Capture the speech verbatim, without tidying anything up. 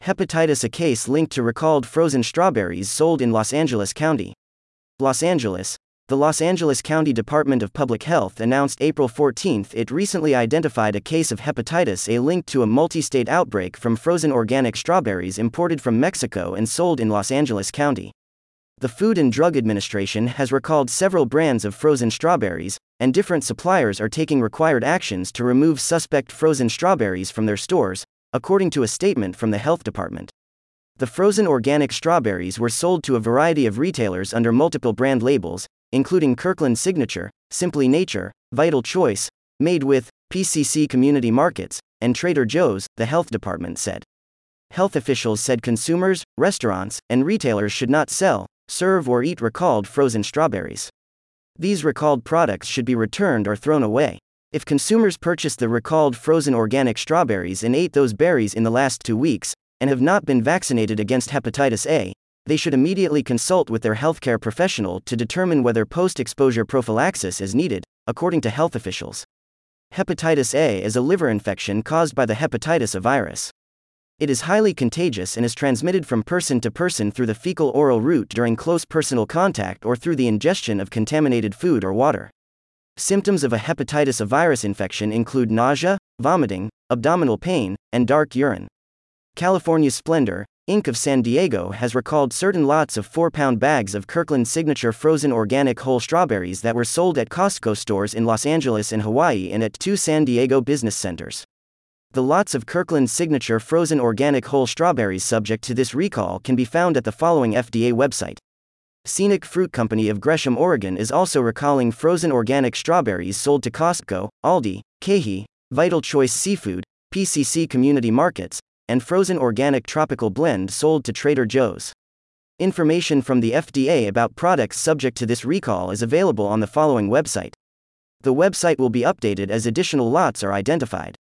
Hepatitis A case linked to recalled frozen strawberries sold in Los Angeles County. Los Angeles. The Los Angeles County Department of Public Health announced April fourteenth it recently identified a case of hepatitis A linked to a multi-state outbreak from frozen organic strawberries imported from Mexico and sold in Los Angeles County. The Food and Drug Administration has recalled several brands of frozen strawberries, and different suppliers are taking required actions to remove suspect frozen strawberries from their stores, according to a statement from the Health Department. The frozen organic strawberries were sold to a variety of retailers under multiple brand labels, including Kirkland Signature, Simply Nature, Vital Choice, Made With, P C C Community Markets, and Trader Joe's, the Health Department said. Health officials said consumers, restaurants, and retailers should not sell, serve, or eat recalled frozen strawberries. These recalled products should be returned or thrown away. If consumers purchased the recalled frozen organic strawberries and ate those berries in the last two weeks, and have not been vaccinated against hepatitis A, they should immediately consult with their healthcare professional to determine whether post-exposure prophylaxis is needed, according to health officials. Hepatitis A is a liver infection caused by the hepatitis A virus. It is highly contagious and is transmitted from person to person through the fecal-oral route during close personal contact or through the ingestion of contaminated food or water. Symptoms of a hepatitis A virus infection include nausea, vomiting, abdominal pain, and dark urine. California Splendor, Incorporated of San Diego has recalled certain lots of four-pound bags of Kirkland Signature frozen organic whole strawberries that were sold at Costco stores in Los Angeles and Hawaii and at two San Diego business centers. The lots of Kirkland Signature frozen organic whole strawberries subject to this recall can be found at the following F D A website. Scenic Fruit Company of Gresham, Oregon is also recalling frozen organic strawberries sold to Costco, Aldi, KeHE, Vital Choice Seafood, P C C Community Markets, and frozen organic tropical blend sold to Trader Joe's. Information from the F D A about products subject to this recall is available on the following website. The website will be updated as additional lots are identified.